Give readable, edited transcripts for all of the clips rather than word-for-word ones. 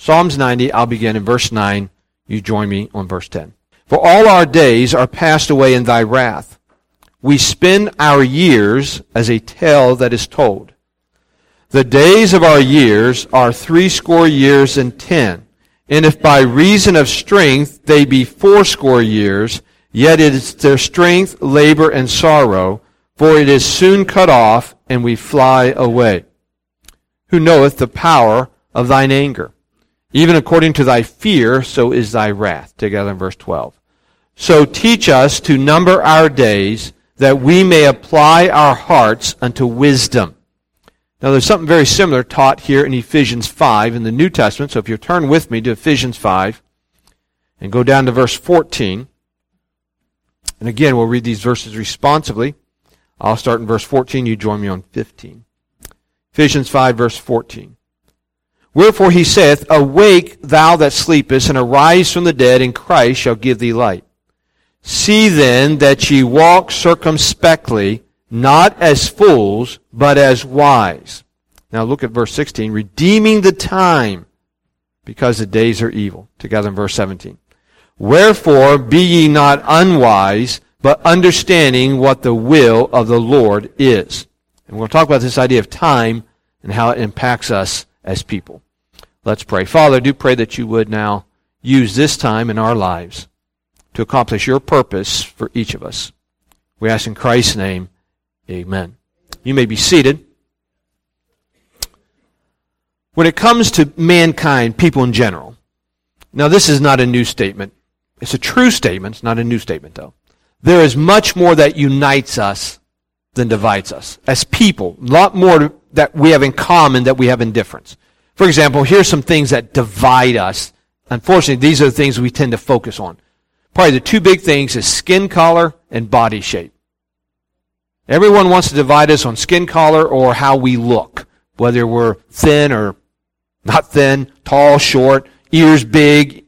Psalms 90, I'll begin in verse 9. You join me on verse 10. For all our days are passed away in thy wrath. We spend our years as a tale that is told. The days of our years are 80 years and 10. And if by reason of strength they be 80 years, yet it is their strength, labor, and sorrow, for it is soon cut off, and we fly away. Who knoweth the power of thine anger? Even according to thy fear, so is thy wrath. Together in verse 12. So teach us to number our days, that we may apply our hearts unto wisdom. Now there's something very similar taught here in Ephesians 5 in the New Testament. So if you turn with me to Ephesians 5 and go down to verse 14. And again, we'll read these verses responsively. I'll start in verse 14. You join me on 15. Ephesians 5 verse 14. Wherefore he saith, Awake, thou that sleepest, and arise from the dead, and Christ shall give thee light. See then that ye walk circumspectly, not as fools, but as wise. Now look at verse 16. Redeeming the time, because the days are evil. Together in verse 17. Wherefore be ye not unwise, but understanding what the will of the Lord is. And we'll talk about this idea of time and how it impacts us as people. Let's pray. Father, I do pray that you would now use this time in our lives to accomplish your purpose for each of us. We ask in Christ's name, amen. You may be seated. When it comes to mankind, people in general, now this is not a new statement. It's a true statement. It's not a new statement, though. There is much more that unites us than divides us. As people, a lot more that we have in common that we have in difference. For example, here's some things that divide us. Unfortunately, these are the things we tend to focus on. Probably the two big things is skin color and body shape. Everyone wants to divide us on skin color or how we look, whether we're thin or not thin, tall, short, ears big,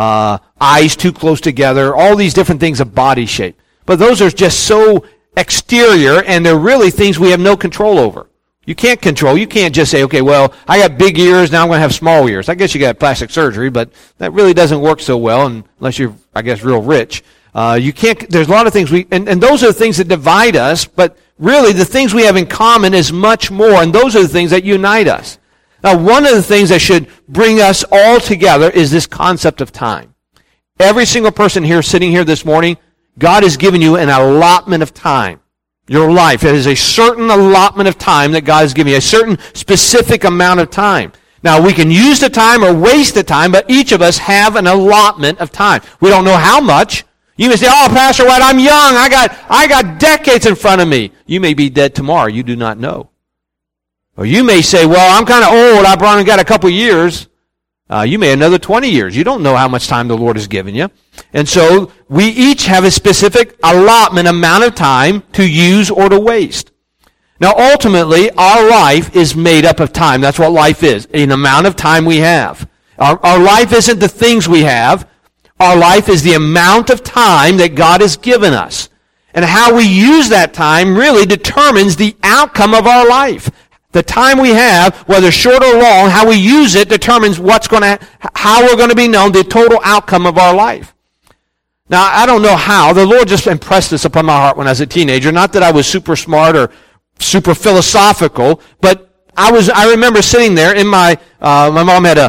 eyes too close together, all these different things of body shape. But those are just so exterior, and they're really things we have no control over. You can't control. You can't just say, okay, well, I got big ears, now I'm going to have small ears. I guess you got plastic surgery, but that really doesn't work so well unless you're, I guess, real rich. You can't, there's a lot of things and those are the things that divide us, but really the things we have in common is much more, and those are the things that unite us. Now, one of the things that should bring us all together is this concept of time. Every single person here sitting here this morning, God has given you an allotment of time. Your life, it is a certain allotment of time that God has given you, a certain specific amount of time. Now, we can use the time or waste the time, but each of us have an allotment of time. We don't know how much. You may say, oh, Pastor White, I'm young. I got decades in front of me. You may be dead tomorrow. You do not know. Or you may say, well, I'm kind of old. I've only got a couple years. You may have another 20 years. You don't know how much time the Lord has given you. And so we each have a specific allotment amount of time to use or to waste. Now, ultimately, our life is made up of time. That's what life is, an amount of time we have. Our life isn't the things we have. Our life is the amount of time that God has given us. And how we use that time really determines the outcome of our life. The time we have, whether short or long, how we use it determines how we're going to be known, the total outcome of our life. Now, I don't know how. The Lord just impressed this upon my heart when I was a teenager. Not that I was super smart or super philosophical, but I remember sitting there in my mom had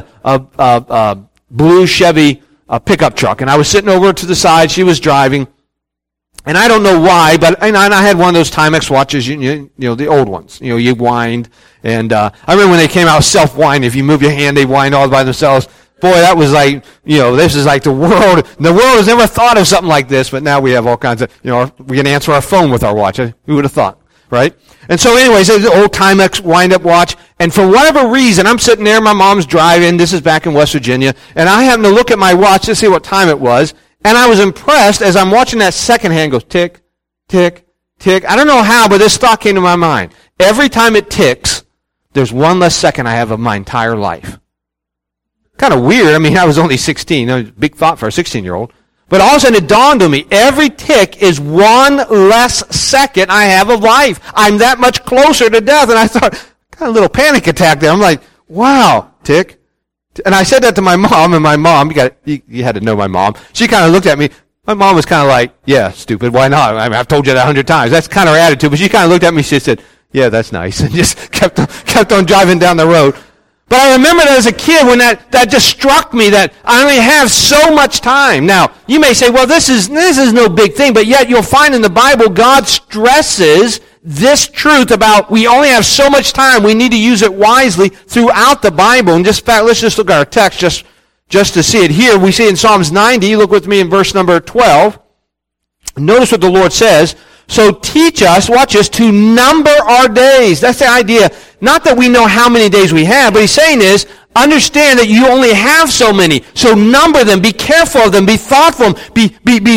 a blue Chevy pickup truck, and I was sitting over to the side. She was driving, and I don't know why, but and I had one of those Timex watches, you know, the old ones. You know, you wind, and I remember when they came out self-wind. If you move your hand, they wind all by themselves. Boy, that was like, this is like the world. The world has never thought of something like this, but now we have all kinds of, we can answer our phone with our watch. Who would have thought, right? And so anyways, it's the old Timex wind-up watch, and for whatever reason, I'm sitting there, my mom's driving, this is back in West Virginia, and I happened to look at my watch to see what time it was, and I was impressed as I'm watching that second hand go tick, tick, tick. I don't know how, but this thought came to my mind. Every time it ticks, there's one less second I have of my entire life. Kind of weird. I mean, I was only 16. A big thought for a 16-year-old. But all of a sudden it dawned on me, every tick is one less second I have of life. I'm that much closer to death. And I thought, kind of a little panic attack there. I'm like, wow, tick, And I said that to my mom, and my mom, you had to know my mom, she kind of looked at me. My mom was kind of like, yeah, stupid, why not? I mean, I've told you that 100 times. That's kind of her attitude. But she kind of looked at me, she said, yeah, that's nice, and just kept on driving down the road. But I remember that as a kid when that just struck me that I only have so much time. Now, you may say, well, this is no big thing, but yet you'll find in the Bible God stresses this truth about we only have so much time. We need to use it wisely throughout the Bible. And let's just look at our text just to see it here. We see in Psalms 90, look with me in verse number 12. Notice what the Lord says. So teach us, watch this, to number our days. That's the idea. Not that we know how many days we have, but he's saying is, understand that you only have so many. So number them, be careful of them, be thoughtful, be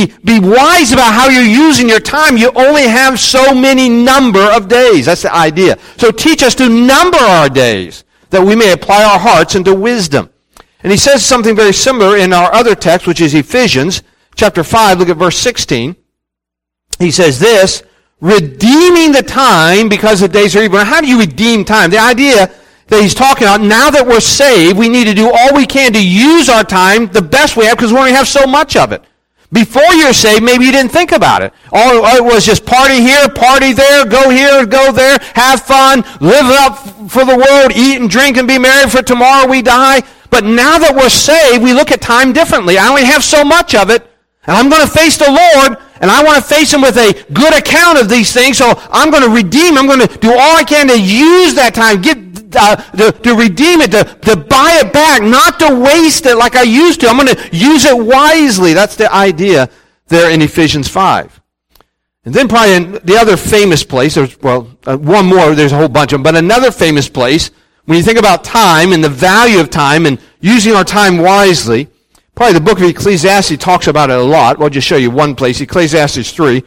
wise about how you're using your time. You only have so many number of days. That's the idea. So teach us to number our days, that we may apply our hearts into wisdom. And he says something very similar in our other text, which is Ephesians chapter 5. Look at verse 16. He says this, redeeming the time because the days are evil. Now, how do you redeem time? The idea that he's talking about, now that we're saved, we need to do all we can to use our time the best we have because we only have so much of it. Before you're saved, maybe you didn't think about it. All it was just party here, party there, go here, go there, have fun, live up for the world, eat and drink and be merry, for tomorrow we die. But now that we're saved, we look at time differently. I only have so much of it, and I'm going to face the Lord, and I want to face him with a good account of these things, so I'm going to redeem. I'm going to do all I can to use that time, to redeem it, to buy it back, not to waste it like I used to. I'm going to use it wisely. That's the idea there in Ephesians 5. And then probably in the other famous place, one more, there's a whole bunch of them, but another famous place, when you think about time and the value of time and using our time wisely, probably the book of Ecclesiastes talks about it a lot. I'll just show you one place, Ecclesiastes 3.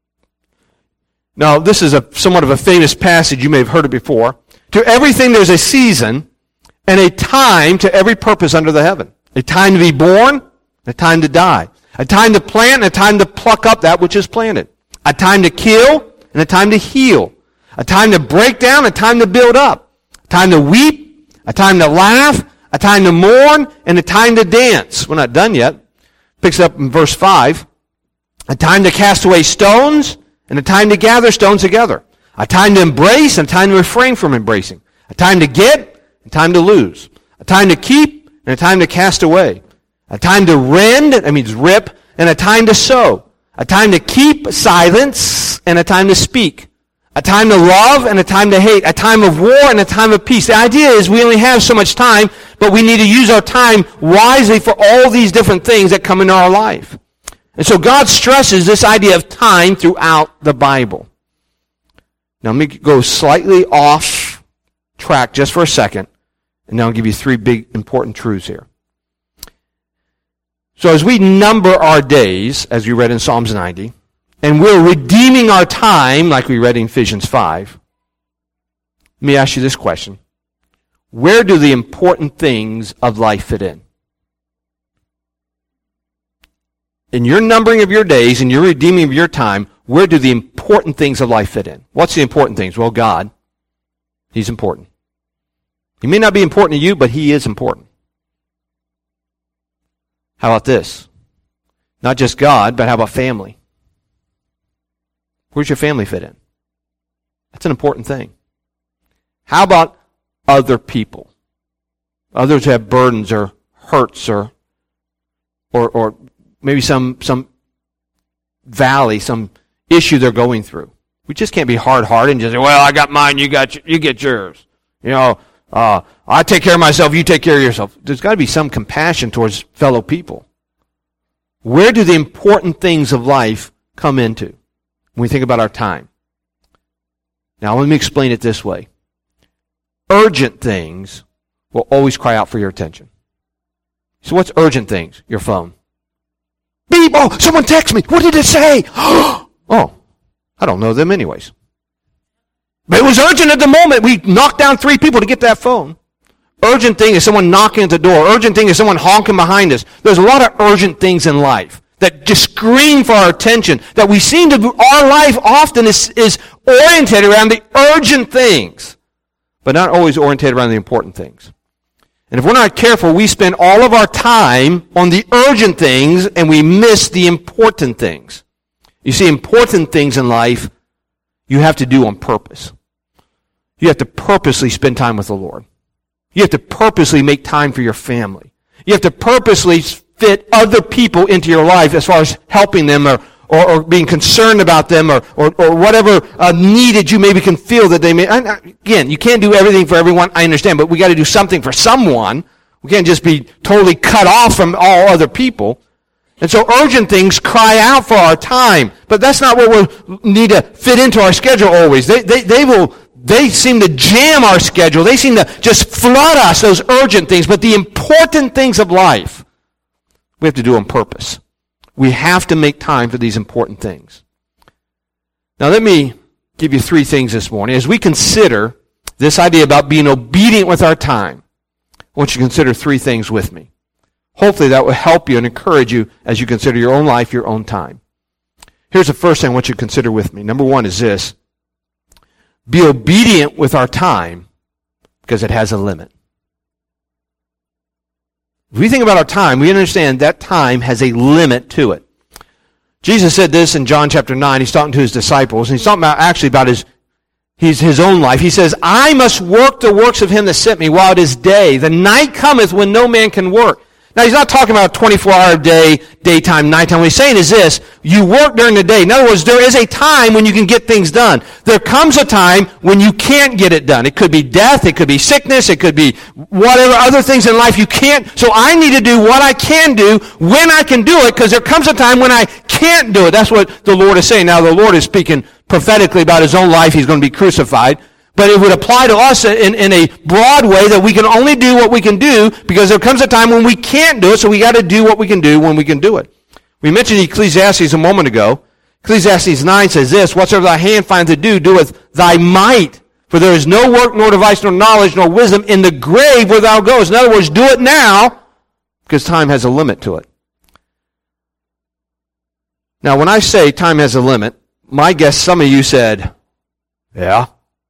Now, this is somewhat of a famous passage. You may have heard it before. To everything there's a season and a time to every purpose under the heaven. A time to be born, a time to die. A time to plant and a time to pluck up that which is planted. A time to kill and a time to heal. A time to break down, a time to build up. A time to weep, a time to laugh, a time to mourn, and a time to dance. We're not done yet. Picks up in verse 5. A time to cast away stones, and a time to gather stones together. A time to embrace, and a time to refrain from embracing. A time to get, and a time to lose. A time to keep, and a time to cast away. A time to rend, that means rip, and a time to sow. A time to keep silence, and a time to speak. A time to love and a time to hate. A time of war and a time of peace. The idea is we only have so much time, but we need to use our time wisely for all these different things that come into our life. And so God stresses this idea of time throughout the Bible. Now let me go slightly off track just for a second, and then I'll give you three big important truths here. So as we number our days, as we read in Psalms 90, and we're redeeming our time, like we read in Ephesians 5, let me ask you this question. Where do the important things of life fit in? In your numbering of your days and your redeeming of your time, where do the important things of life fit in? What's the important things? Well, God. He's important. He may not be important to you, but He is important. How about this? Not just God, but how about family? Where's your family fit in? That's an important thing. How about other people? Others who have burdens or hurts or maybe some valley, some issue they're going through. We just can't be hard-hearted and just say, well, I got mine, you get yours. I take care of myself, you take care of yourself. There's got to be some compassion towards fellow people. Where do the important things of life come into when we think about our time? Now, let me explain it this way. Urgent things will always cry out for your attention. So what's urgent things? Your phone. Beep! Oh, someone text me. What did it say? Oh, I don't know them anyways. But it was urgent at the moment. We knocked down 3 people to get that phone. Urgent thing is someone knocking at the door. Urgent thing is someone honking behind us. There's a lot of urgent things in life that just scream for our attention. That we seem to, our life often is oriented around the urgent things, but not always oriented around the important things. And if we're not careful, we spend all of our time on the urgent things and we miss the important things. You see, important things in life you have to do on purpose. You have to purposely spend time with the Lord. You have to purposely make time for your family. You have to purposely fit other people into your life as far as helping them or being concerned about them or whatever needed you maybe can feel that they may. Again, you can't do everything for everyone, I understand, but we got to do something for someone. We can't just be totally cut off from all other people. And so urgent things cry out for our time, but that's not what we need to fit into our schedule always. They seem to jam our schedule. They seem to just flood us, those urgent things. But the important things of life, we have to do on purpose. We have to make time for these important things. Now let me give you 3 things this morning. As we consider this idea about being obedient with our time, I want you to consider 3 things with me. Hopefully that will help you and encourage you as you consider your own life, your own time. Here's the first thing I want you to consider with me. Number 1 is this. Be obedient with our time because it has a limit. If we think about our time, we understand that time has a limit to it. Jesus said this in John chapter 9. He's talking to his disciples, and he's talking about his own life. He says, I must work the works of him that sent me while it is day. The night cometh when no man can work. Now, he's not talking about a 24-hour day, daytime, nighttime. What he's saying is this, you work during the day. In other words, there is a time when you can get things done. There comes a time when you can't get it done. It could be death, it could be sickness, it could be whatever other things in life you can't. So I need to do what I can do when I can do it, because there comes a time when I can't do it. That's what the Lord is saying. Now, the Lord is speaking prophetically about his own life. He's going to be crucified. But it would apply to us in a broad way that we can only do what we can do because there comes a time when we can't do it, so we got to do what we can do when we can do it. We mentioned Ecclesiastes a moment ago. Ecclesiastes 9 says this, whatsoever thy hand finds to do, do with thy might. For there is no work, nor device, nor knowledge, nor wisdom in the grave where thou goest. In other words, do it now because time has a limit to it. Now, when I say time has a limit, my guess some of you said, yeah.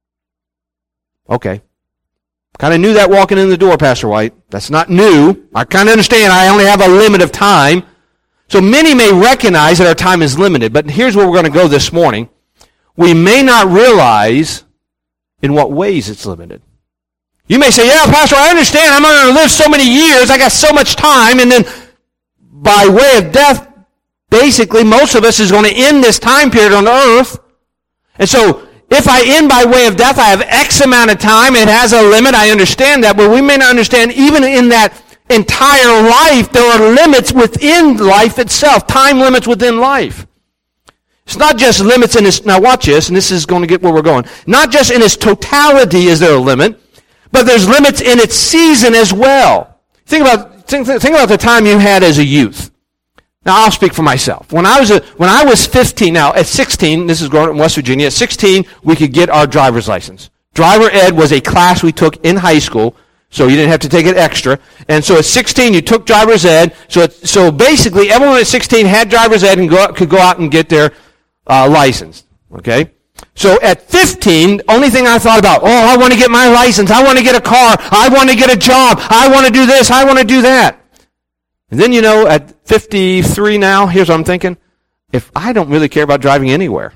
Okay. Kind of knew that walking in the door, Pastor White. That's not new. I kind of understand I only have a limit of time. So many may recognize that our time is limited. But here's where we're going to go this morning. We may not realize in what ways it's limited. You may say, yeah, Pastor, I understand. I'm going to live so many years. I got so much time. And then by way of death, basically most of us is going to end this time period on earth. And so if I end by way of death, I have X amount of time. It has a limit. I understand that. But we may not understand even in that entire life, there are limits within life itself. Time limits within life. It's not just limits in its, now watch this, and this is going to get where we're going. Not just in its totality is there a limit, but there's limits in its season as well. Think about the time you had as a youth. Now, I'll speak for myself. When I was 15, now at 16, this is growing up in West Virginia, at 16, we could get our driver's license. Driver ed was a class we took in high school, so you didn't have to take it extra. And so at 16, you took driver's ed. So basically, everyone at 16 had driver's ed and could go out and get their license. Okay? So at 15, only thing I thought about, I want to get my license. I want to get a car. I want to get a job. I want to do this. I want to do that. And then, at 53 now, here's what I'm thinking. If I don't really care about driving anywhere,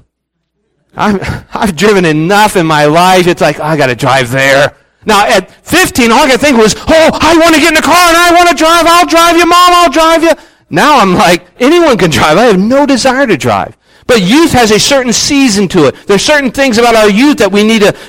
I've driven enough in my life. It's like, I got to drive there. Now, at 15, all I could think was, I want to get in a car and I want to drive. I'll drive you, Mom. I'll drive you. Now I'm like, anyone can drive. I have no desire to drive. But youth has a certain season to it. There's certain things about our youth that we need to,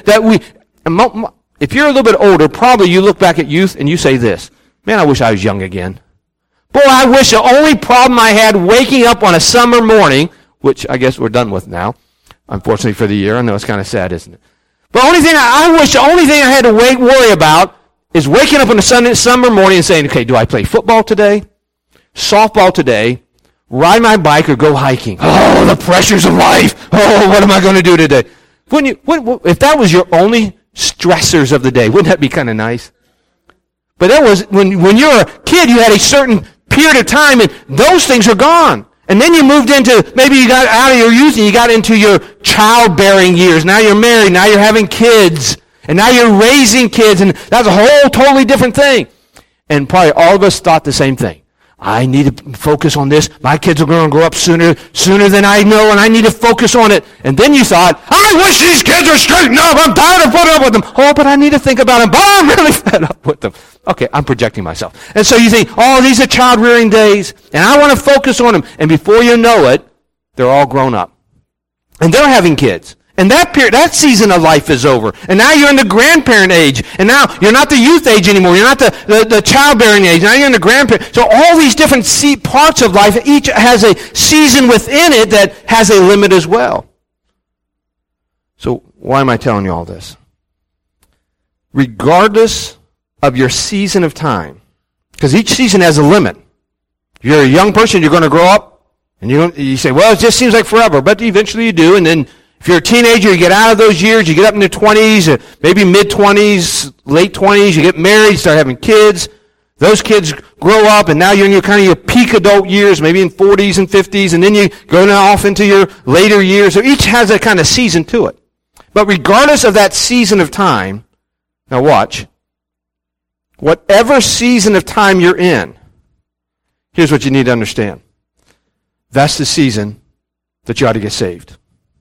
if you're a little bit older, probably you look back at youth and you say this, man, I wish I was young again. Boy, I wish the only problem I had waking up on a summer morning, which I guess we're done with now, unfortunately for the year. I know it's kind of sad, isn't it? But I wish the only thing I had to worry about is waking up on a summer morning and saying, okay, do I play football today, softball today, ride my bike, or go hiking? Oh, the pressures of life. Oh, what am I going to do today? If that was your only stressors of the day, wouldn't that be kind of nice? But that was, when you're a kid, you had a certain period of time, and those things are gone. And then you moved into, maybe you got out of your youth and you got into your childbearing years. Now you're married, now you're having kids, and now you're raising kids, and that's a whole totally different thing. And probably all of us thought the same thing. I need to focus on this. My kids are going to grow up sooner than I know, and I need to focus on it. And then you thought, I wish these kids were straightened up. I'm tired of putting up with them. Oh, but I need to think about them. But I'm really fed up with them. Okay, I'm projecting myself. And so you think, oh, these are child-rearing days, and I want to focus on them. And before you know it, they're all grown up. And they're having kids. And that season of life is over. And now you're in the grandparent age. And now you're not the youth age anymore. You're not the childbearing age. Now you're in the grandparent. So all these different parts of life, each has a season within it that has a limit as well. So why am I telling you all this? Regardless of your season of time, because each season has a limit. If you're a young person, you're going to grow up, and you say, well, it just seems like forever. But eventually you do, and then if you're a teenager, you get out of those years, you get up in your 20s, maybe mid-20s, late 20s, you get married, you start having kids. Those kids grow up, and now you're in your peak adult years, maybe in 40s and 50s, and then you go off into your later years. So each has a kind of season to it. But regardless of that season of time, now watch, whatever season of time you're in, here's what you need to understand. That's the season that you ought to get saved.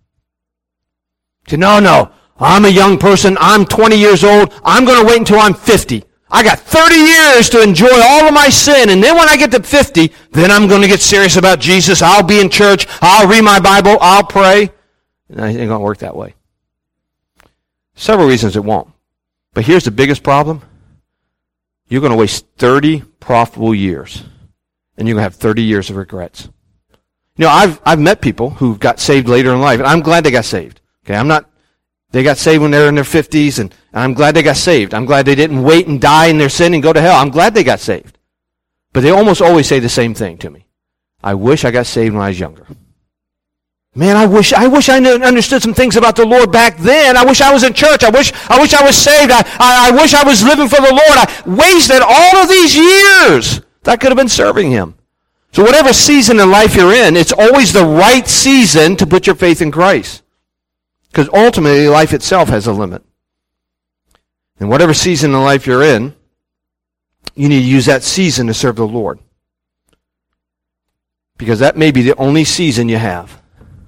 No, I'm a young person. I'm 20 years old. I'm going to wait until I'm 50. I got 30 years to enjoy all of my sin. And then when I get to 50, then I'm going to get serious about Jesus. I'll be in church. I'll read my Bible. I'll pray. And it ain't going to work that way. Several reasons it won't. But here's the biggest problem. You're going to waste 30 profitable years. And you're going to have 30 years of regrets. You know, I've met people who got saved later in life. And I'm glad they got saved. Okay, they got saved when they were in their 50s, and I'm glad they got saved. I'm glad they didn't wait and die in their sin and go to hell. I'm glad they got saved. But they almost always say the same thing to me. I wish I got saved when I was younger. Man, I wish I understood some things about the Lord back then. I wish I was in church. I wish I was saved. I wish I was living for the Lord. I wasted all of these years that I could have been serving Him. So whatever season in life you're in, it's always the right season to put your faith in Christ. Because ultimately, life itself has a limit. And whatever season in life you're in, you need to use that season to serve the Lord. Because that may be the only season you have.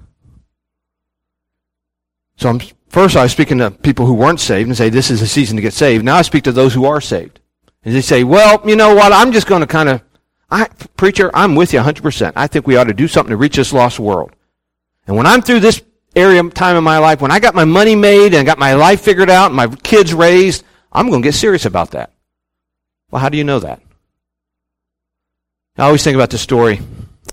So first I was speaking to people who weren't saved and say, this is a season to get saved. Now I speak to those who are saved. And they say, well, you know what, I'm just going to preacher, I'm with you 100%. I think we ought to do something to reach this lost world. And when I'm through this time in my life, when I got my money made and got my life figured out and my kids raised, I'm going to get serious about that. Well, how do you know that? I always think about this story.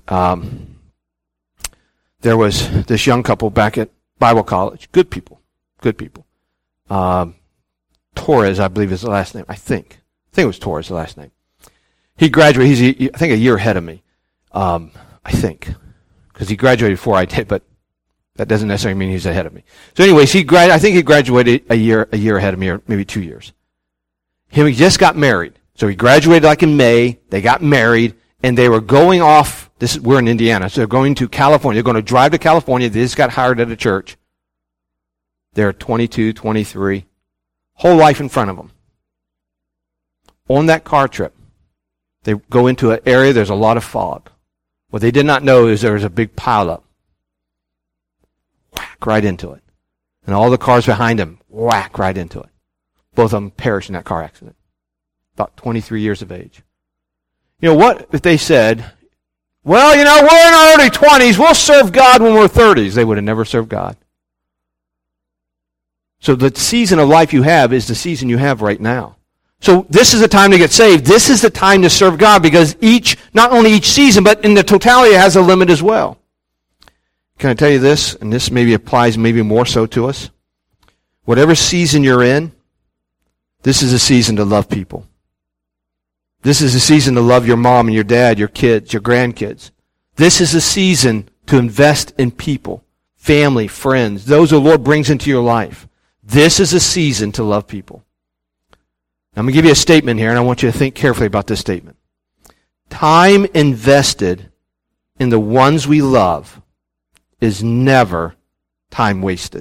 There was this young couple back at Bible college. Good people. Torres, I believe is the last name. I think it was Torres, the last name. He graduated, he's, I think, a year ahead of me. I think. Because he graduated before I did, but that doesn't necessarily mean he's ahead of me. So anyways, I think he graduated a year ahead of me, or maybe 2 years. He just got married. So he graduated like in May. They got married, and they were going off. We're in Indiana, so they're going to California. They're going to drive to California. They just got hired at a church. They're 22, 23. Whole life in front of them. On that car trip, they go into an area, there's a lot of fog. What they did not know is there was a big pileup. Whack right into it. And all the cars behind them, whack right into it. Both of them perished in that car accident. About 23 years of age. You know, what if they said, well, you know, we're in our early 20s, we'll serve God when we're 30s. They would have never served God. So the season of life you have is the season you have right now. So this is the time to get saved. This is the time to serve God, because not only each season, but in the totality it has a limit as well. Can I tell you this? And this maybe applies maybe more so to us. Whatever season you're in, this is a season to love people. This is a season to love your mom and your dad, your kids, your grandkids. This is a season to invest in people, family, friends, those the Lord brings into your life. This is a season to love people. I'm going to give you a statement here, and I want you to think carefully about this statement. Time invested in the ones we love is never time wasted.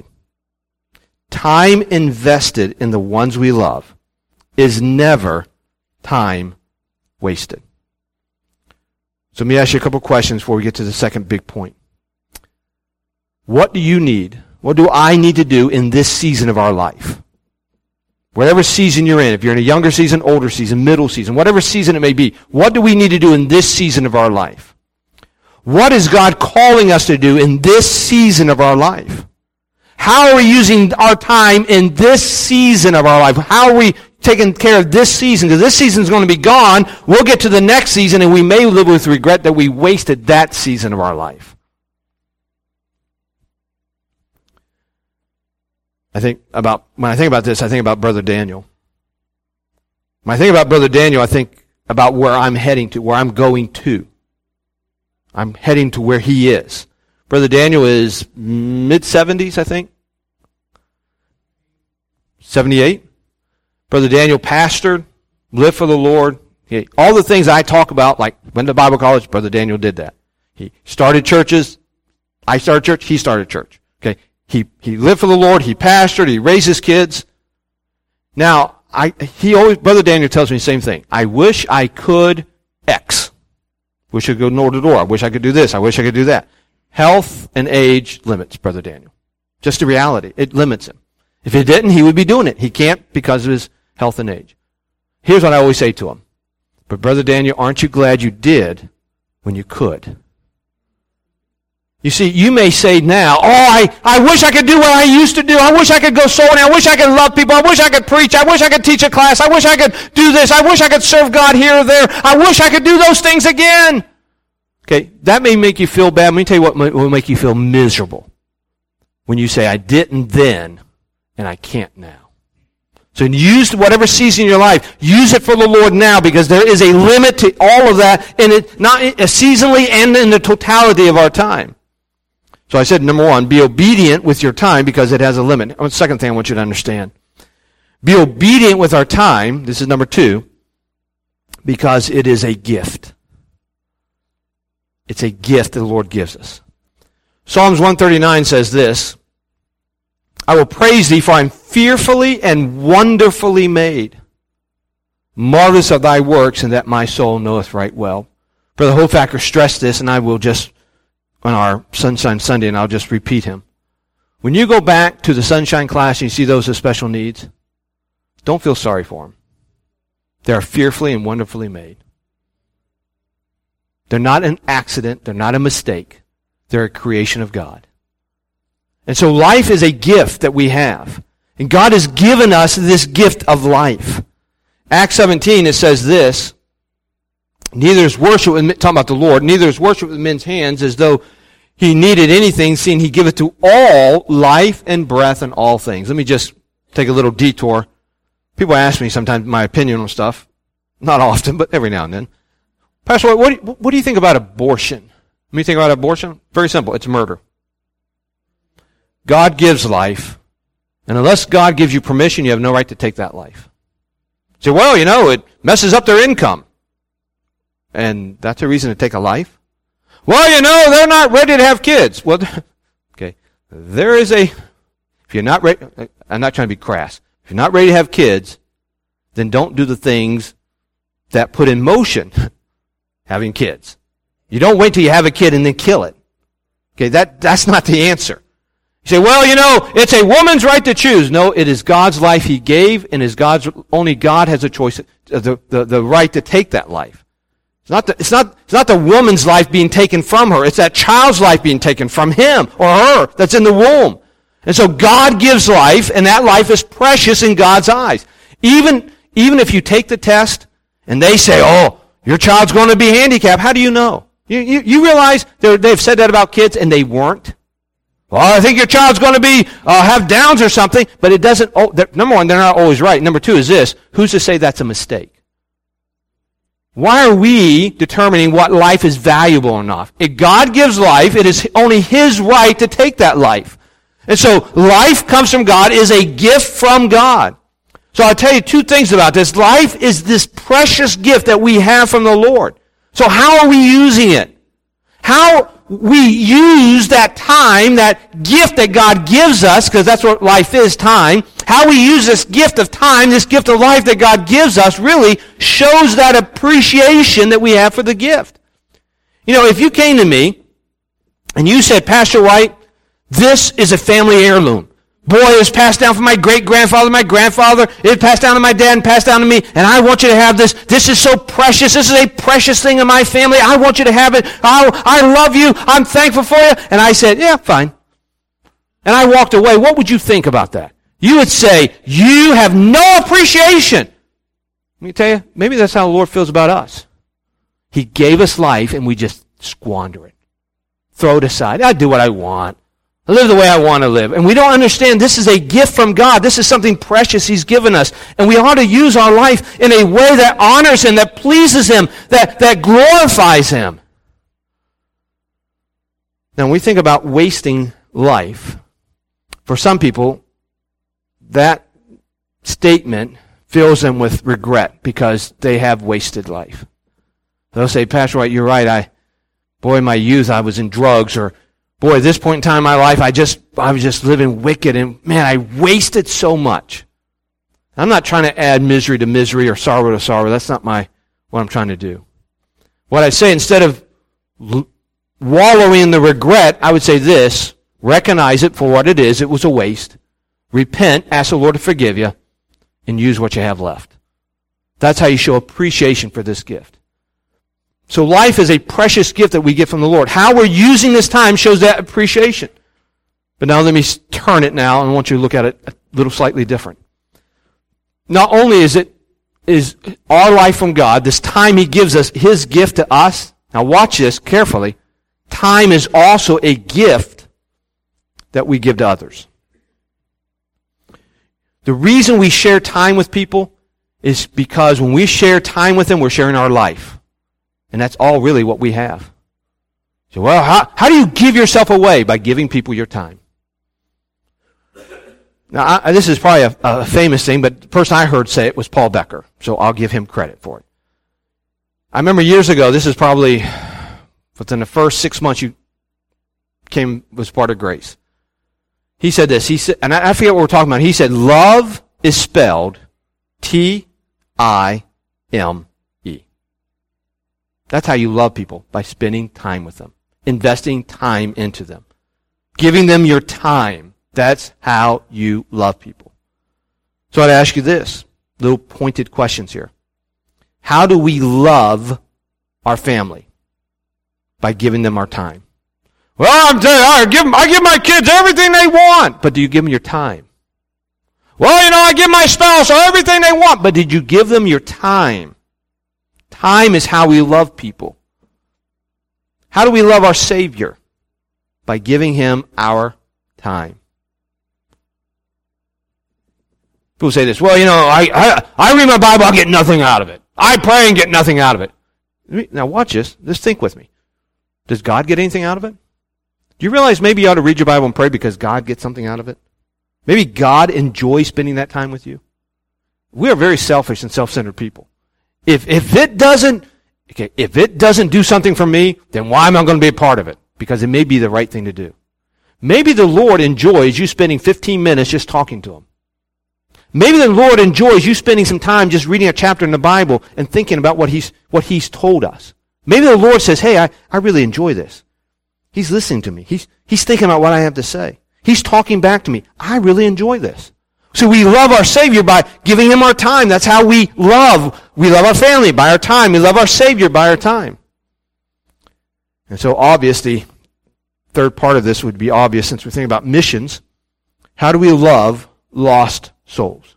Time invested in the ones we love is never time wasted. So let me ask you a couple questions before we get to the second big point. What do you need? What do I need to do in this season of our life? Whatever season you're in, if you're in a younger season, older season, middle season, whatever season it may be, what do we need to do in this season of our life? What is God calling us to do in this season of our life? How are we using our time in this season of our life? How are we taking care of this season? Because this season is going to be gone. We'll get to the next season, and we may live with regret that we wasted that season of our life. When I think about this, I think about Brother Daniel. When I think about Brother Daniel, I think about where I'm heading to, where I'm going to. I'm heading to where he is. Brother Daniel is mid-70s, I think. 78. Brother Daniel pastored, lived for the Lord. All the things I talk about, like went to Bible college, Brother Daniel did that. He started churches. I started church. He started church. Okay. He lived for the Lord. He pastored. He raised his kids. Now, Brother Daniel tells me the same thing. I wish I could X. Wish I could go door to door. I wish I could do this. I wish I could do that. Health and age limits Brother Daniel. Just a reality. It limits him. If he didn't, he would be doing it. He can't because of his health and age. Here's what I always say to him. But Brother Daniel, aren't you glad you did when you could? You see, you may say now, I wish I could do what I used to do. I wish I could go soul winning. I wish I could love people. I wish I could preach. I wish I could teach a class. I wish I could do this. I wish I could serve God here or there. I wish I could do those things again. Okay, that may make you feel bad. Let me tell you what will make you feel miserable. When you say, I didn't then, and I can't now. So use whatever season in your life, use it for the Lord now, because there is a limit to all of that, and it not seasonally and in the totality of our time. So I said, number one, be obedient with your time because it has a limit. The second thing I want you to understand. Be obedient with our time, this is number two, because it is a gift. It's a gift that the Lord gives us. Psalms 139 says this, I will praise thee, for I am fearfully and wonderfully made. Marvelous are thy works, and that my soul knoweth right well. Brother Hofacker stressed this, and I will just, on our Sunshine Sunday, and I'll just repeat him. When you go back to the Sunshine class and you see those with special needs, don't feel sorry for them. They are fearfully and wonderfully made. They're not an accident. They're not a mistake. They're a creation of God. And so life is a gift that we have. And God has given us this gift of life. Acts 17, it says this, neither is worship, talking about the Lord, neither is worship with men's hands as though he needed anything, seeing he giveth to all life and breath and all things. Let me just take a little detour. People ask me sometimes my opinion on stuff. Not often, but every now and then. Pastor, what do you think about abortion? When you think about abortion, very simple. It's murder. God gives life, and unless God gives you permission, you have no right to take that life. You say, well, it messes up their income. And that's a reason to take a life? Well, they're not ready to have kids. Well, okay, if you're not ready, I'm not trying to be crass. If you're not ready to have kids, then don't do the things that put in motion having kids. You don't wait till you have a kid and then kill it. Okay, that's not the answer. You say, well, it's a woman's right to choose. No, it is God's life he gave, and only God has a choice, the right to take that life. It's not the woman's life being taken from her. It's that child's life being taken from him or her that's in the womb. And so God gives life, and that life is precious in God's eyes. Even if you take the test and they say, your child's going to be handicapped, how do you know? You realize they've said that about kids and they weren't? Well, I think your child's going to have Downs or something, but it doesn't. Number one, they're not always right. Number two is this: who's to say that's a mistake? Why are we determining what life is valuable or not? If God gives life, it is only his right to take that life. And so life comes from God, is a gift from God. So I'll tell you two things about this. Life is this precious gift that we have from the Lord. So how are we using it? we use that time, that gift that God gives us, because that's what life is, time, how we use this gift of time, this gift of life that God gives us, really shows that appreciation that we have for the gift. You know, if you came to me and you said, Pastor White, this is a family heirloom. Boy, it was passed down from my great-grandfather, my grandfather. It passed down to my dad and passed down to me. And I want you to have this. This is so precious. This is a precious thing in my family. I want you to have it. I love you. I'm thankful for you. And I said, yeah, fine. And I walked away. What would you think about that? You would say, you have no appreciation. Let me tell you, maybe that's how the Lord feels about us. He gave us life and we just squander it. Throw it aside. I do what I want. I live the way I want to live. And we don't understand this is a gift from God. This is something precious He's given us. And we ought to use our life in a way that honors Him, that pleases Him, that glorifies Him. Now, when we think about wasting life, for some people, that statement fills them with regret because they have wasted life. They'll say, Pastor White, you're right. In my youth, I was in drugs, or boy, at this point in time in my life, I was just living wicked, and man, I wasted so much. I'm not trying to add misery to misery or sorrow to sorrow. That's not what I'm trying to do. What I say, instead of wallowing in the regret, I would say this: recognize it for what it is. It was a waste. Repent, ask the Lord to forgive you, and use what you have left. That's how you show appreciation for this gift. So life is a precious gift that we get from the Lord. How we're using this time shows that appreciation. But now let me turn it now, and I want you to look at it a little slightly different. Not only is our life from God, this time He gives us, His gift to us. Now watch this carefully. Time is also a gift that we give to others. The reason we share time with people is because when we share time with them, we're sharing our life. And that's all really what we have. So, well, how do you give yourself away? By giving people your time. Now, this is probably a famous thing, but the person I heard say it was Paul Becker. So I'll give him credit for it. I remember years ago, this is probably within the first 6 months you was part of Grace. He said this. He said, and I forget what we're talking about. He said, love is spelled T-I-M-E. That's how you love people, by spending time with them, investing time into them, giving them your time. That's how you love people. So I'd ask you this, little pointed questions here. How do we love our family? By giving them our time. Well, I'm telling you, I give my kids everything they want, but do you give them your time? Well, I give my spouse everything they want, but did you give them your time? Time is how we love people. How do we love our Savior? By giving Him our time. People say this, well, I read my Bible, I get nothing out of it. I pray and get nothing out of it. Now watch this. Just think with me. Does God get anything out of it? Do you realize maybe you ought to read your Bible and pray because God gets something out of it? Maybe God enjoys spending that time with you. We are very selfish and self-centered people. If it doesn't do something for me, then why am I going to be a part of it? Because it may be the right thing to do. Maybe the Lord enjoys you spending 15 minutes just talking to Him. Maybe the Lord enjoys you spending some time just reading a chapter in the Bible and thinking about what He's told us. Maybe the Lord says, hey, I really enjoy this. He's listening to me. He's thinking about what I have to say. He's talking back to me. I really enjoy this. So we love our Savior by giving Him our time. That's how we love. We love our family by our time. We love our Savior by our time. And so obviously, third part of this would be obvious since we're thinking about missions. How do we love lost souls?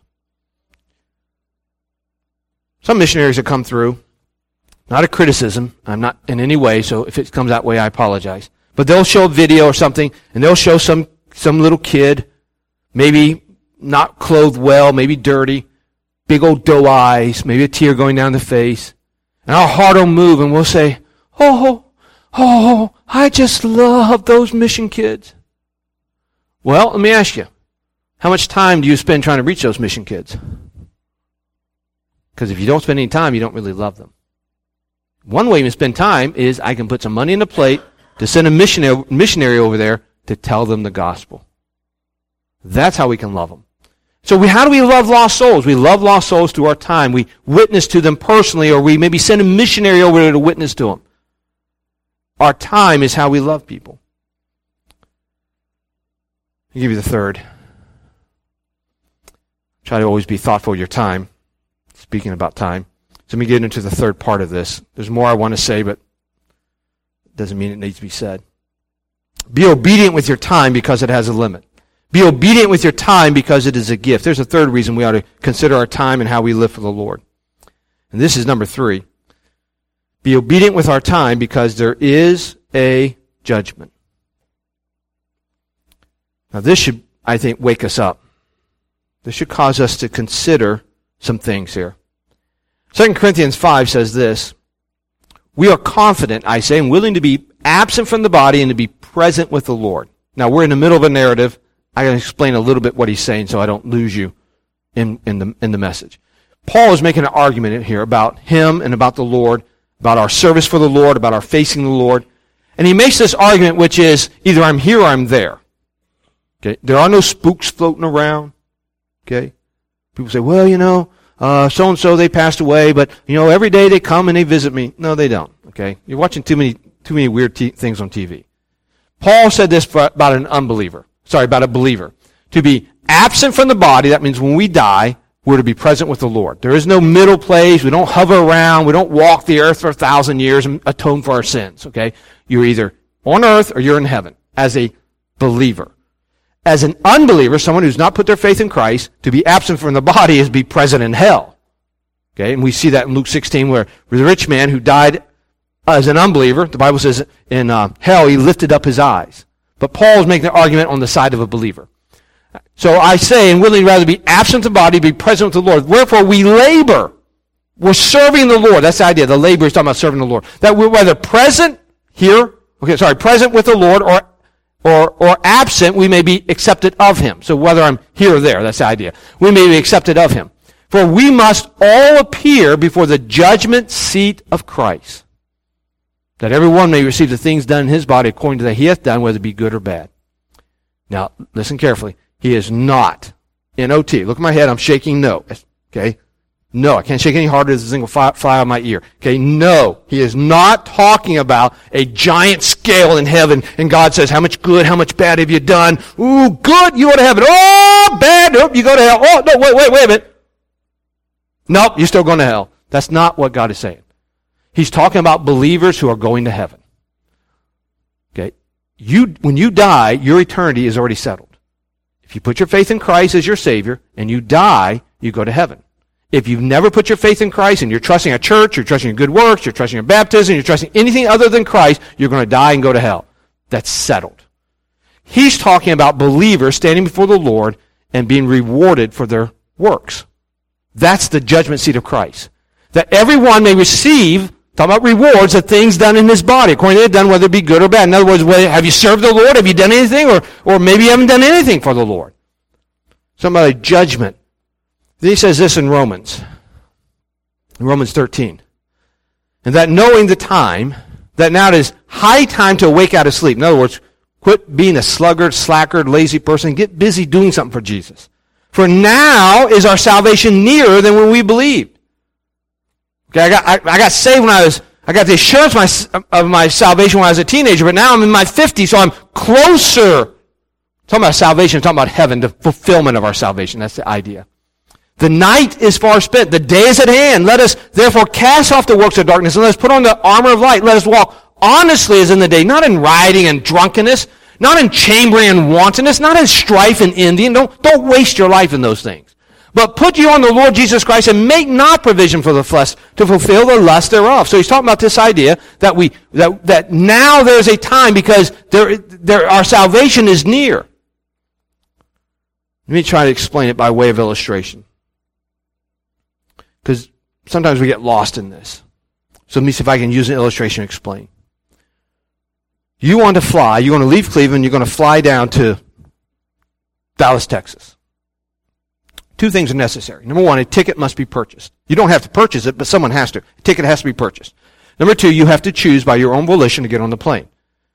Some missionaries have come through. Not a criticism. I'm not in any way, so if it comes that way, I apologize. But they'll show a video or something, and they'll show some little kid, maybe not clothed well, maybe dirty, big old doe eyes, maybe a tear going down the face. And our heart will move and we'll say, oh, I just love those mission kids. Well, let me ask you, how much time do you spend trying to reach those mission kids? Because if you don't spend any time, you don't really love them. One way you can spend time is I can put some money in the plate to send a missionary over there to tell them the gospel. That's how we can love them. So how do we love lost souls? We love lost souls through our time. We witness to them personally, or we maybe send a missionary over there to witness to them. Our time is how we love people. I'll give you the third. Try to always be thoughtful with your time. Speaking about time. So let me get into the third part of this. There's more I want to say, but it doesn't mean it needs to be said. Be obedient with your time because it has a limit. Be obedient with your time because it is a gift. There's a third reason we ought to consider our time and how we live for the Lord. And this is number 3. Be obedient with our time because there is a judgment. Now this should, I think, wake us up. This should cause us to consider some things here. 2 Corinthians 5 says this, we are confident, I say, and willing to be absent from the body and to be present with the Lord. Now we're in the middle of a narrative. I can explain a little bit what he's saying so I don't lose you in the message. Paul is making an argument here about him and about the Lord, about our service for the Lord, about our facing the Lord. And he makes this argument which is either I'm here or I'm there. Okay? There are no spooks floating around. Okay? People say, well, so-and-so, they passed away, but, every day they come and they visit me. No, they don't. Okay? You're watching too many weird things on TV. Paul said this about about a believer. To be absent from the body, that means when we die, we're to be present with the Lord. There is no middle place. We don't hover around. We don't walk the earth for 1,000 years and atone for our sins. Okay? You're either on earth or you're in heaven as a believer. As an unbeliever, someone who's not put their faith in Christ, to be absent from the body is to be present in hell. Okay? And we see that in Luke 16 where the rich man who died as an unbeliever, the Bible says in hell, he lifted up his eyes. But Paul is making an argument on the side of a believer. So I say, and willing rather be absent of the body, be present with the Lord. Wherefore we labor. We're serving the Lord. That's the idea. The labor is talking about serving the Lord. That we're whether present present with the Lord or absent, we may be accepted of him. So whether I'm here or there, that's the idea. We may be accepted of him. For we must all appear before the judgment seat of Christ, that every one may receive the things done in his body according to that he hath done, whether it be good or bad. Now, listen carefully. He is not, N-O-T. Look at my head. I'm shaking no. Okay? No, I can't shake any harder. There's a single fly on my ear. Okay? No. He is not talking about a giant scale in heaven, and God says, how much good, how much bad have you done? Ooh, good, you go to heaven. Oh, bad, nope, you go to hell. Oh, no, wait a minute. Nope, you're still going to hell. That's not what God is saying. He's talking about believers who are going to heaven. Okay? When you die, your eternity is already settled. If you put your faith in Christ as your Savior, and you die, you go to heaven. If you've never put your faith in Christ, and you're trusting a church, you're trusting your good works, you're trusting your baptism, you're trusting anything other than Christ, you're going to die and go to hell. That's settled. He's talking about believers standing before the Lord and being rewarded for their works. That's the judgment seat of Christ. That everyone may receive, talking about rewards, of things done in his body, according to what they've done, whether it be good or bad. In other words, have you served the Lord? Have you done anything? Or maybe you haven't done anything for the Lord. Something about a judgment. Then he says this in Romans 13. And that knowing the time, that now it is high time to awake out of sleep. In other words, quit being a sluggard, slacker, lazy person. Get busy doing something for Jesus. For now is our salvation nearer than when we believed. Okay, I got saved when I got the assurance of my salvation when I was a teenager, but now I'm in my 50s, so I'm closer. Talking about salvation, talking about heaven, the fulfillment of our salvation. That's the idea. The night is far spent. The day is at hand. Let us therefore cast off the works of darkness and let us put on the armor of light. Let us walk honestly as in the day, not in rioting and drunkenness, not in chambering and wantonness, not in strife and envy. Don't waste your life in those things. But put you on the Lord Jesus Christ and make not provision for the flesh to fulfill the lust thereof. So he's talking about this idea that now there's a time because our salvation is near. Let me try to explain it by way of illustration. Because sometimes we get lost in this. So let me see if I can use an illustration to explain. You want to fly, you're going to leave Cleveland, you're going to fly down to Dallas, Texas. Two things are necessary. Number one, a ticket must be purchased. You don't have to purchase it, but someone has to. A ticket has to be purchased. Number two, you have to choose by your own volition to get on the plane.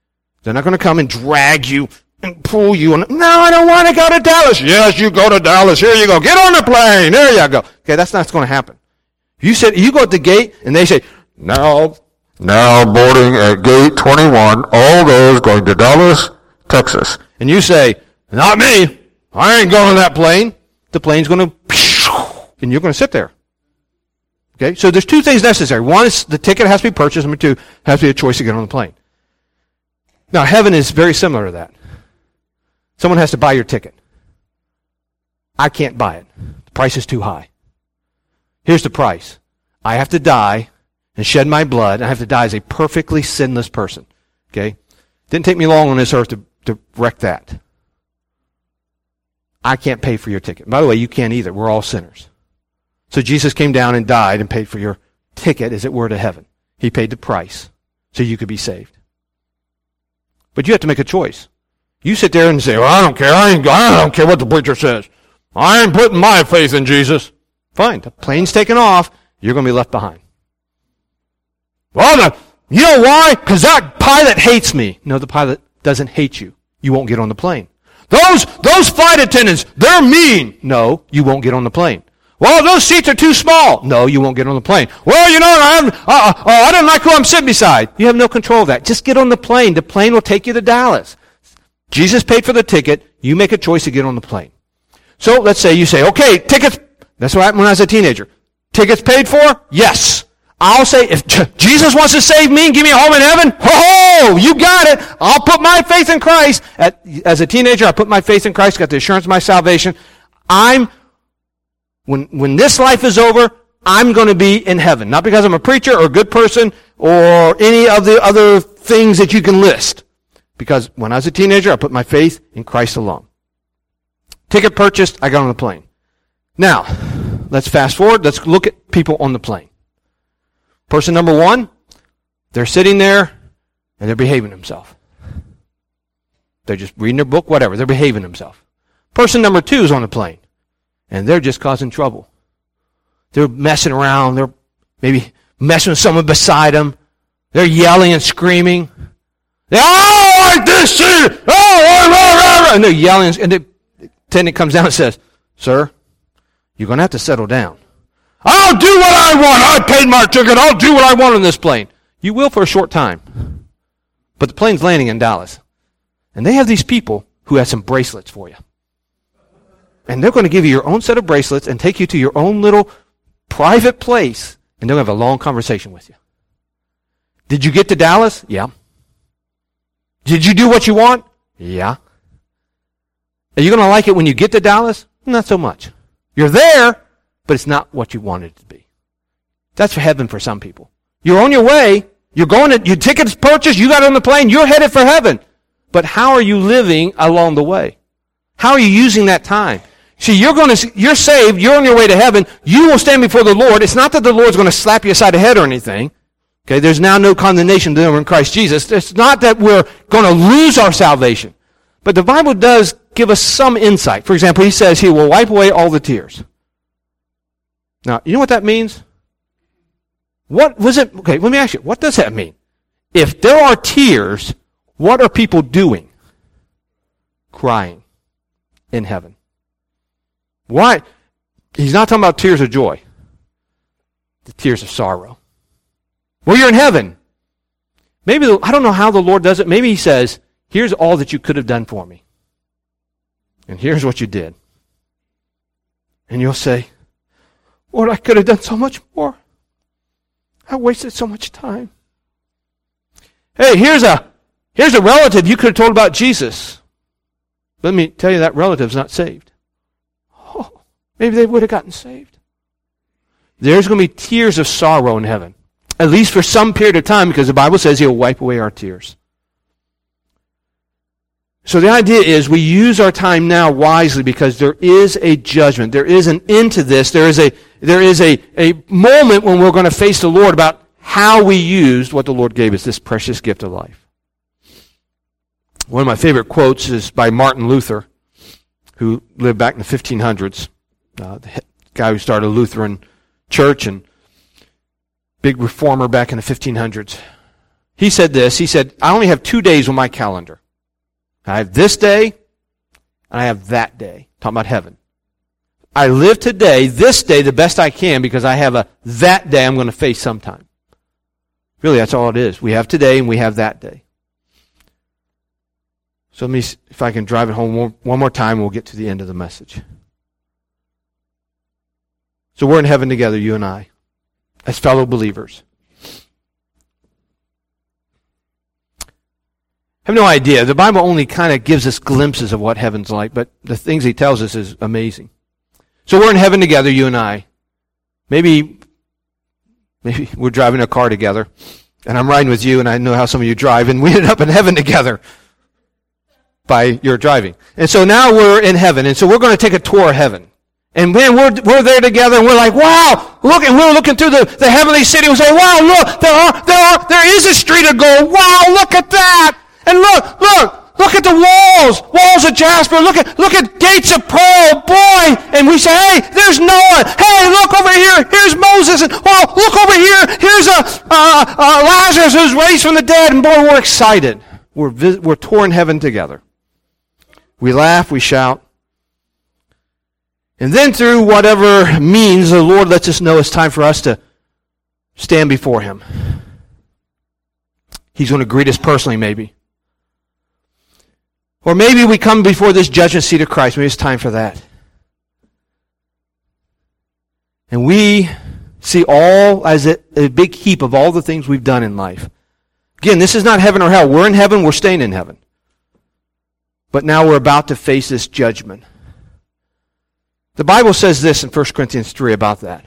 They're not going to come and drag you and pull you. No, I don't want to go to Dallas. Yes, you go to Dallas. Here you go. Get on the plane. There you go. Okay, that's not going to happen. You go at the gate, and they say, now boarding at gate 21, all those going to Dallas, Texas. And you say, not me. I ain't going on that plane. The plane's going to, and you're going to sit there. Okay, so there's two things necessary. One is the ticket has to be purchased. Number two, has to be a choice to get on the plane. Now, heaven is very similar to that. Someone has to buy your ticket. I can't buy it. The price is too high. Here's the price. I have to die and shed my blood. I have to die as a perfectly sinless person. Okay? Didn't take me long on this earth to wreck that. I can't pay for your ticket. By the way, you can't either. We're all sinners. So Jesus came down and died and paid for your ticket, as it were, to heaven. He paid the price so you could be saved. But you have to make a choice. You sit there and say, well, I don't care. I don't care what the preacher says. I ain't putting my faith in Jesus. Fine. The plane's taken off. You're going to be left behind. Well, you know why? Because that pilot hates me. No, the pilot doesn't hate you. You won't get on the plane. Those flight attendants, they're mean. No, you won't get on the plane. Well, those seats are too small. No, you won't get on the plane. Well, you know, I don't like who I'm sitting beside. You have no control of that. Just get on the plane. The plane will take you to Dallas. Jesus paid for the ticket. You make a choice to get on the plane. So let's say you say, okay, tickets. That's what happened when I was a teenager. Tickets paid for? Yes. I'll say, if Jesus wants to save me and give me a home in heaven, ho-ho, you got it. I'll put my faith in Christ. As a teenager, I put my faith in Christ, got the assurance of my salvation. When this life is over, I'm going to be in heaven. Not because I'm a preacher or a good person or any of the other things that you can list. Because when I was a teenager, I put my faith in Christ alone. Ticket purchased, I got on the plane. Now, let's fast forward. Let's look at people on the plane. Person number one, they're sitting there and they're behaving themselves. They're just reading their book, whatever. They're behaving themselves. Person number two is on the plane. And they're just causing trouble. They're messing around. They're maybe messing with someone beside them. They're yelling and screaming. They like this shit. And they're yelling. And the attendant comes down and says, sir, you're going to have to settle down. I'll do what I want. I paid my ticket. I'll do what I want on this plane. You will for a short time. But the plane's landing in Dallas. And they have these people who have some bracelets for you. And they're going to give you your own set of bracelets and take you to your own little private place, and they're going to have a long conversation with you. Did you get to Dallas? Yeah. Did you do what you want? Yeah. Are you going to like it when you get to Dallas? Not so much. You're there, but it's not what you wanted it to be. That's for heaven for some people. You're on your way. You're going to, your ticket's purchased. You got on the plane. You're headed for heaven. But how are you living along the way? How are you using that time? See, you're saved, you're on your way to heaven, you will stand before the Lord. It's not that the Lord's going to slap you aside the head or anything. Okay, there's now no condemnation to them in Christ Jesus. It's not that we're going to lose our salvation. But the Bible does give us some insight. For example, he says he will wipe away all the tears. Now, you know what that means? What was it? Okay, let me ask you, what does that mean? If there are tears, what are people doing? Crying in heaven. Why? He's not talking about tears of joy. The tears of sorrow. Well, you're in heaven. Maybe, I don't know how the Lord does it. Maybe he says, here's all that you could have done for me. And here's what you did. And you'll say, Lord, I could have done so much more. I wasted so much time. Hey, here's a relative you could have told about Jesus. Let me tell you, that relative's not saved. Oh, maybe they would have gotten saved. There's going to be tears of sorrow in heaven. At least for some period of time, because the Bible says he'll wipe away our tears. So the idea is we use our time now wisely because there is a judgment. There is an end to this. There is a moment when we're going to face the Lord about how we used what the Lord gave us, this precious gift of life. One of my favorite quotes is by Martin Luther, who lived back in the 1500s, the guy who started a Lutheran church and big reformer back in the 1500s. He said this. He said, I only have 2 days on my calendar. I have this day, and I have that day. Talking about heaven. I live today, this day, the best I can because I have that day I'm going to face sometime. Really, that's all it is. We have today and we have that day. So let me, if I can drive it home one more time, we'll get to the end of the message. So we're in heaven together, you and I, as fellow believers. I have no idea. The Bible only kind of gives us glimpses of what heaven's like, but the things he tells us is amazing. So we're in heaven together, you and I. Maybe we're driving a car together, and I'm riding with you, and I know how some of you drive, and we ended up in heaven together by your driving. And so now we're in heaven, and so we're going to take a tour of heaven. And man, we're there together, and we're like, wow, look, and we're looking through the heavenly city, and we say, wow, look, there is a street of gold. Wow, look at that. And look at the walls of jasper. Look at gates of pearl, boy. And we say, hey, there's Noah. Hey, look over here. Here's Moses. And oh, look over here. Here's Lazarus who's raised from the dead. And boy, we're excited. We're touring heaven together. We laugh, we shout. And then through whatever means, the Lord lets us know it's time for us to stand before Him. He's going to greet us personally, maybe. Or maybe we come before this judgment seat of Christ. Maybe it's time for that. And we see all as a big heap of all the things we've done in life. Again, this is not heaven or hell. We're in heaven. We're staying in heaven. But now we're about to face this judgment. The Bible says this in 1 Corinthians 3 about that.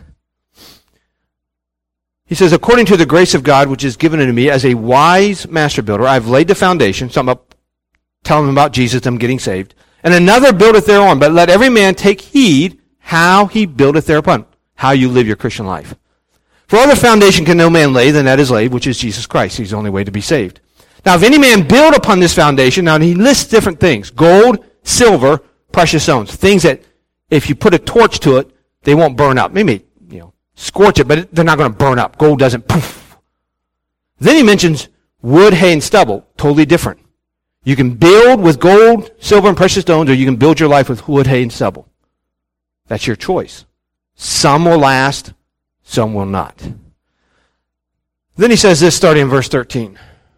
He says, according to the grace of God which is given unto me as a wise master builder, I have laid the foundation, telling them about Jesus, them getting saved, and another buildeth thereon. But let every man take heed how he buildeth thereupon, how you live your Christian life. For other foundation can no man lay than that is laid, which is Jesus Christ. He's the only way to be saved. Now, if any man build upon this foundation, now he lists different things: gold, silver, precious stones, things that if you put a torch to it, they won't burn up. Maybe scorch it, but they're not going to burn up. Gold doesn't poof. Then he mentions wood, hay, and stubble, totally different. You can build with gold, silver, and precious stones, or you can build your life with wood, hay, and stubble. That's your choice. Some will last, some will not. Then he says this, starting in verse 13.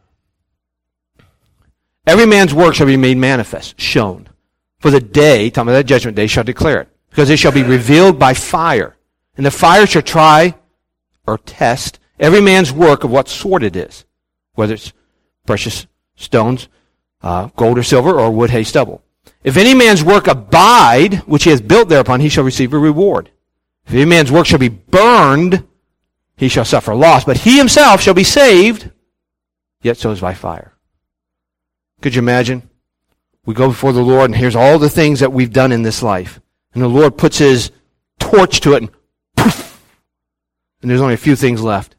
Every man's work shall be made manifest, shown. For the day, talking about that judgment day, shall declare it. Because it shall be revealed by fire. And the fire shall try or test every man's work of what sort it is. Whether it's precious stones, gold or silver, or wood, hay, stubble. If any man's work abide, which he has built thereupon, he shall receive a reward. If any man's work shall be burned, he shall suffer loss. But he himself shall be saved, yet so is by fire. Could you imagine? We go before the Lord, and here's all the things that we've done in this life. And the Lord puts His torch to it, and poof! And there's only a few things left.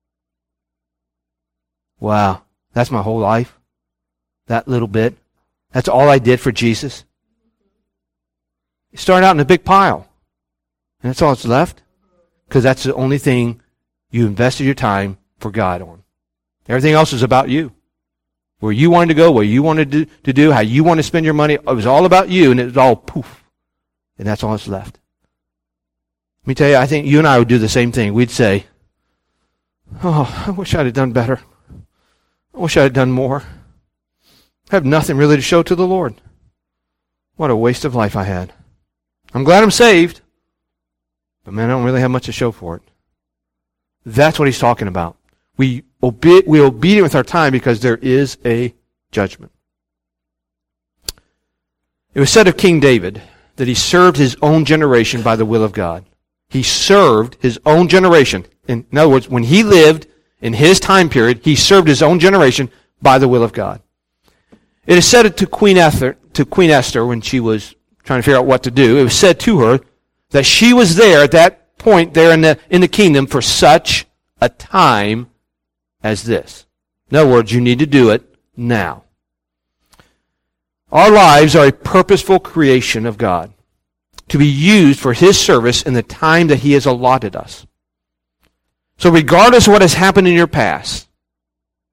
Wow, that's my whole life. That little bit. That's all I did for Jesus. You start out in a big pile. And that's all that's left. Because that's the only thing you invested your time for God on. Everything else is about you. Where you wanted to go, where you wanted to do, how you want to spend your money. It was all about you, and it was all poof. And that's all that's left. Let me tell you, I think you and I would do the same thing. We'd say, oh, I wish I'd have done better. I wish I had done more. I have nothing really to show to the Lord. What a waste of life I had. I'm glad I'm saved, but man, I don't really have much to show for it. That's what he's talking about. We obedient with our time because there is a judgment. It was said of King David that he served his own generation by the will of God. He served his own generation. In other words, when he lived in his time period, he served his own generation by the will of God. It is said to Queen Esther when she was trying to figure out what to do, it was said to her that she was there at that point there in the kingdom for such a time as this. In other words, you need to do it now. Our lives are a purposeful creation of God to be used for His service in the time that He has allotted us. So regardless of what has happened in your past,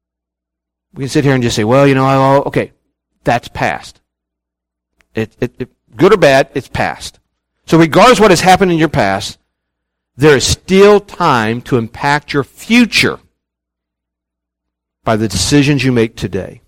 We can sit here and just say, well, okay, that's past. Good or bad, it's past. So regardless of what has happened in your past, there is still time to impact your future by the decisions you make today.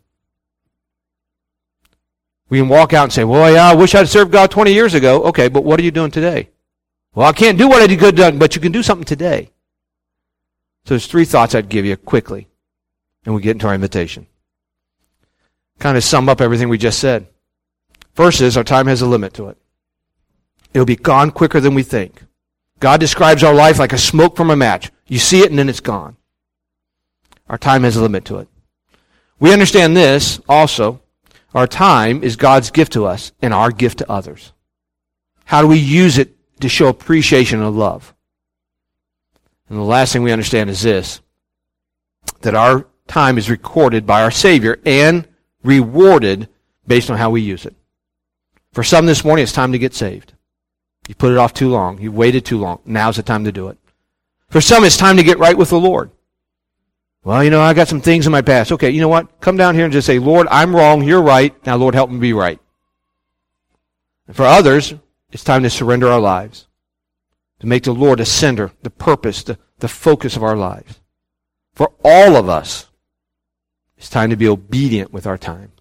We can walk out and say, well, yeah, I wish I'd served God 20 years ago. Okay, but what are you doing today? Well, I can't do what I could have done, but you can do something today. So there's 3 thoughts I'd give you quickly, and we get into our invitation. Kind of sum up everything we just said. First is, our time has a limit to it. It'll be gone quicker than we think. God describes our life like a smoke from a match. You see it and then it's gone. Our time has a limit to it. We understand this also. Our time is God's gift to us and our gift to others. How do we use it to show appreciation and love? And the last thing we understand is this, that our time is recorded by our Savior and rewarded based on how we use it. For some this morning, it's time to get saved. You put it off too long. You waited too long. Now's the time to do it. For some, it's time to get right with the Lord. Well, I got some things in my past. Okay, you know what? Come down here and just say, Lord, I'm wrong. You're right. Now, Lord, help me be right. And for others, it's time to surrender our lives, to make the Lord the center, the purpose, the focus of our lives. For all of us, it's time to be obedient with our time.